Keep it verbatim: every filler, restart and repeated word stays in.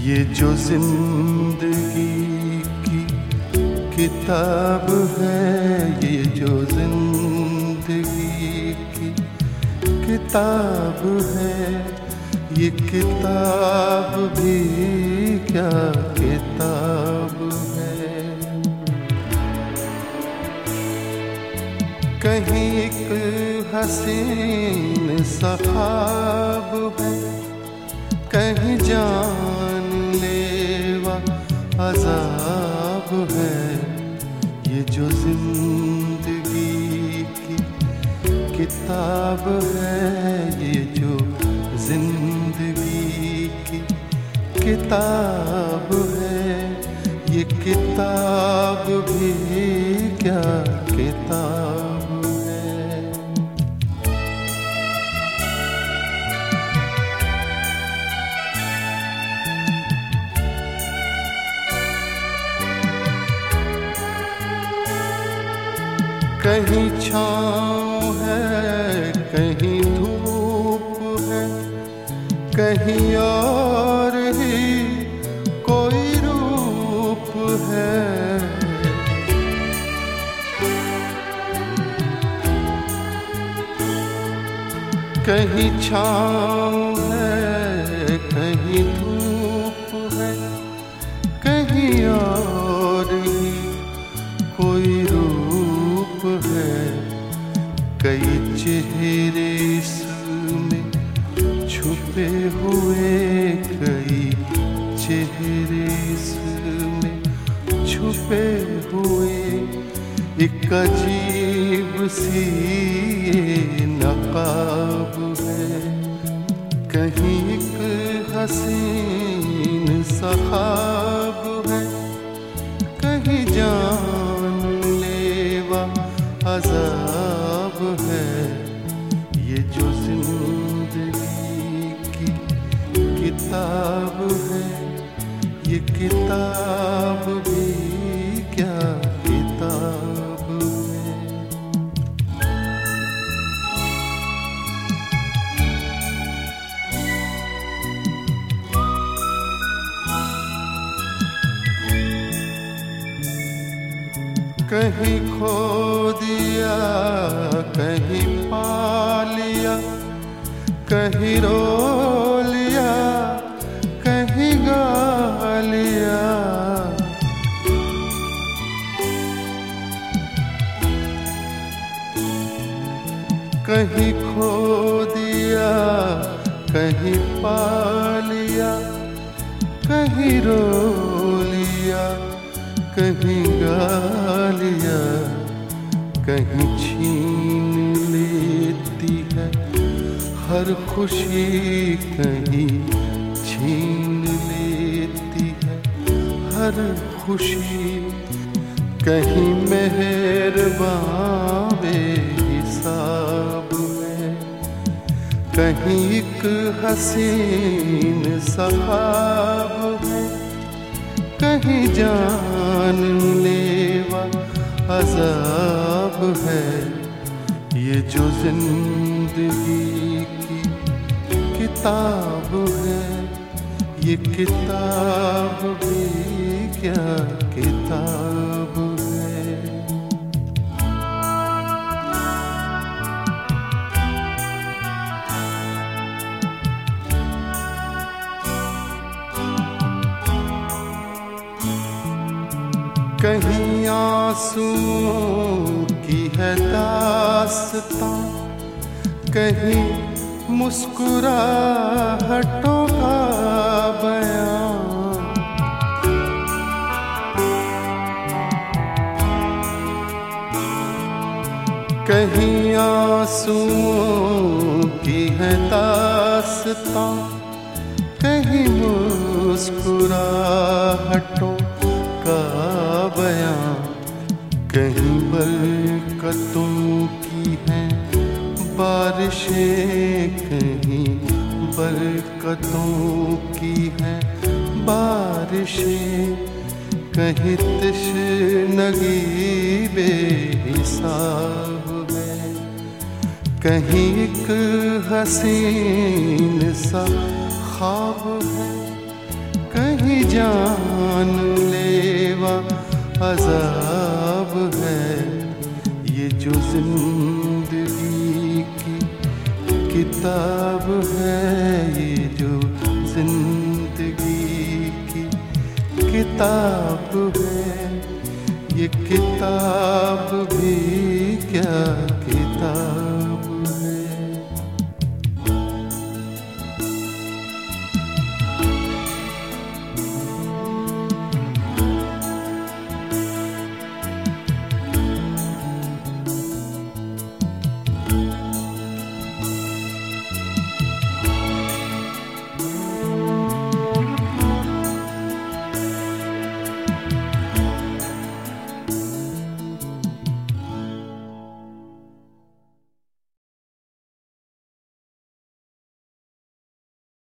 ये जो जिंदगी की किताब है, ये जो जिंदगी की किताब है, ये किताब भी क्या किताब है। कहीं एक हसीन सा ख्वाब है, कहीं जानलेवा अज़ाब है। ये जो जिंदगी की किताब है, ये जो जिंदगी की किताब है, ये किताब भी क्या किताब है। कहीं छाँव है, कहीं धूप है, कहीं और ही कोई रूप है। कहीं छाँव है, कहीं धूप है, कहीं और ही कोई रूप है। कई चेहरे इसमें छुपे हुए, कई चेहरे इसमें छुपे हुए, एक अजीब सी नकाब है। कहीं एक हसीन सा ख्वाब है, कहीं जानलेवा अज़ाब है। ये जो जिंदगी की किताब है, ये किताब भी क्या किताब है। कहीं खो दिया, कहीं पा लिया, कहीं रो लिया, कहीं गा लिया। कहीं खो दिया, कहीं पा लिया, कहीं रो लिया, कहीं गा लिया। कहीं छीन लेती है हर खुशी, कहीं छीन लेती है हर खुशी। कहीं मेहरबान बेहिसाब है, कहीं एक हसीन सा ख्वाब है, कहीं जानलेवा अज़ाब है। ये जो जिंदगी की किताब है, ये किताब भी क्या किताब है। कहीं आंसुओं की है दास्तां, कहीं मुस्कुराहटों का बयां। कहीं आंसुओं की है दास्तां, कहीं मुस्कुराहटों का बयां। कहीं बरकतों की हैं बारिशें, कहीं बरकतों की हैं बारिशें, कहीं तशनगी बेहिसाब है, कहीं एक हसीन सा ख्वाब है, कहीं जान लेवा अजाब है ये जो जिंदगी की किताब है, ये जो जिंदगी की किताब है। ये किताब भी क्या किताब